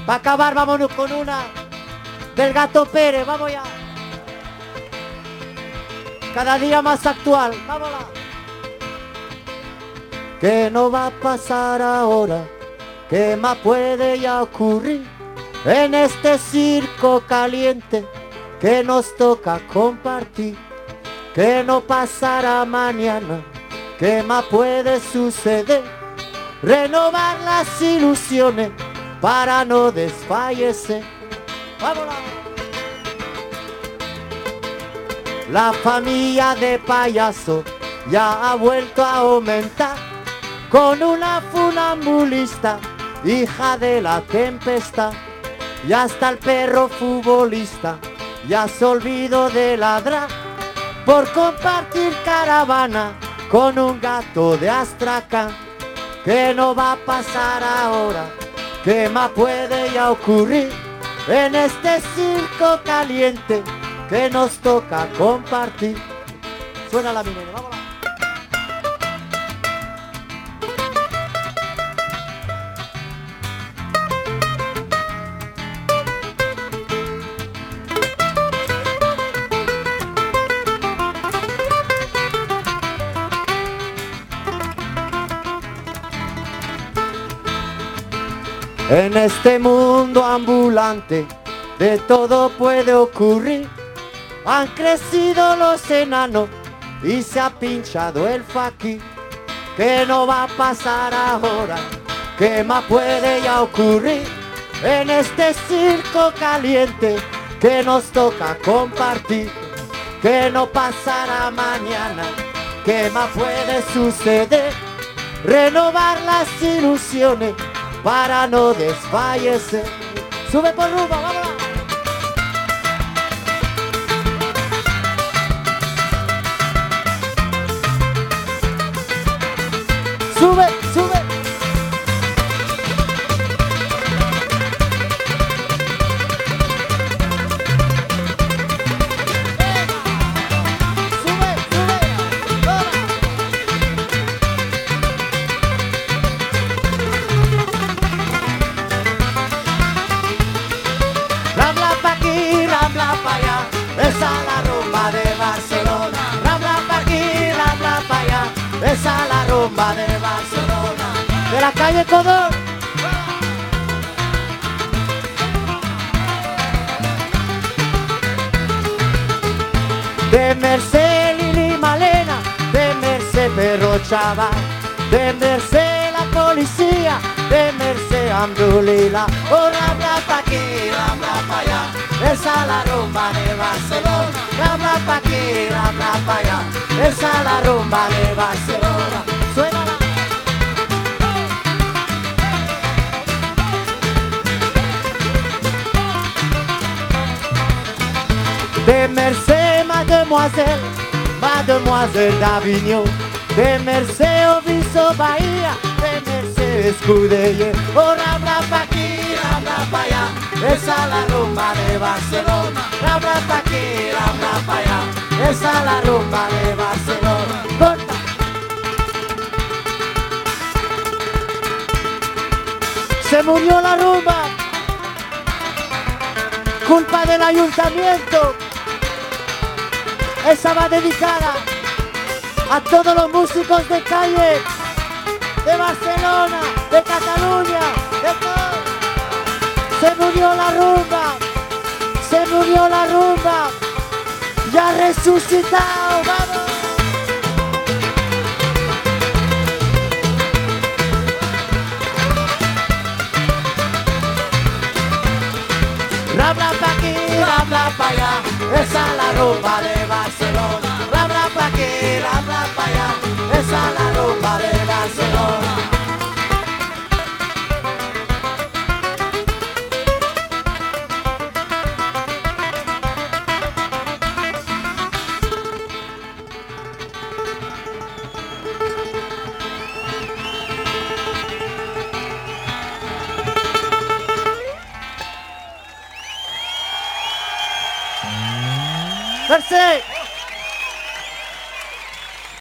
Para acabar, vámonos con una del Gato Pérez, vamos ya. Cada día más actual, vámonos. ¿Qué nos va a pasar ahora? ¿Qué más puede ya ocurrir en este circo caliente que nos toca compartir? ¿Qué no pasará mañana? ¿Qué más puede suceder? Renovar las ilusiones para no desfallecer. ¡Vámonos! La familia de payaso ya ha vuelto a aumentar con una funambulista, hija de la tempestad. Y hasta el perro futbolista ya se olvidó de ladrar por compartir caravana con un gato de Astracán. ¿Qué no va a pasar ahora? ¿Qué más puede ya ocurrir en este circo caliente que nos toca compartir? Suena la minera, vámonos. En este mundo ambulante de todo puede ocurrir. Han crecido los enanos y se ha pinchado el faquí. ¿Qué no va a pasar ahora? ¿Qué más puede ya ocurrir en este circo caliente que nos toca compartir? ¿Qué no pasará mañana? ¿Qué más puede suceder? Renovar las ilusiones para no desfallecer. Sube por rumbo, vámonos. Sube, sube. Sube, sube. Rambla pa' aquí, rambla pa' allá, esa la rumba de Barcelona. Rambla pa' aquí, rambla pa' allá, esa la rumba de Barcelona. De la calle Codor. De Merced Lili Malena, de Merced Perro Chaval, de Merced la policía, de Merced Amdulila. Oh, rambla pa' aquí, rambla pa' allá, esa la rumba de Barcelona. Rambla pa' aquí, rambla pa' allá, esa la rumba de Barcelona. Suena la... De Merced Mademoiselle, Mademoiselle d'Avignon, de Merced Oviso Bahía, de Merced Escudelle. Oh, rambla pa' aquí, rambla pa' allá, esa la rumba de Barcelona. Rambla pa' aquí, rambla pa' allá, esa la rumba de Barcelona. Corta. Se murió la rumba, culpa del ayuntamiento. Esa va dedicada a todos los músicos de calle, de Barcelona, de Cataluña, de todo. Se murió la rumba, se murió la rumba, ya resucitado, vamos. Rambla pa' aquí, rambla pa' allá, esa es la rumba de Barcelona. Rambla pa' aquí, rambla pa' allá, esa es la rumba de Barcelona. Merci.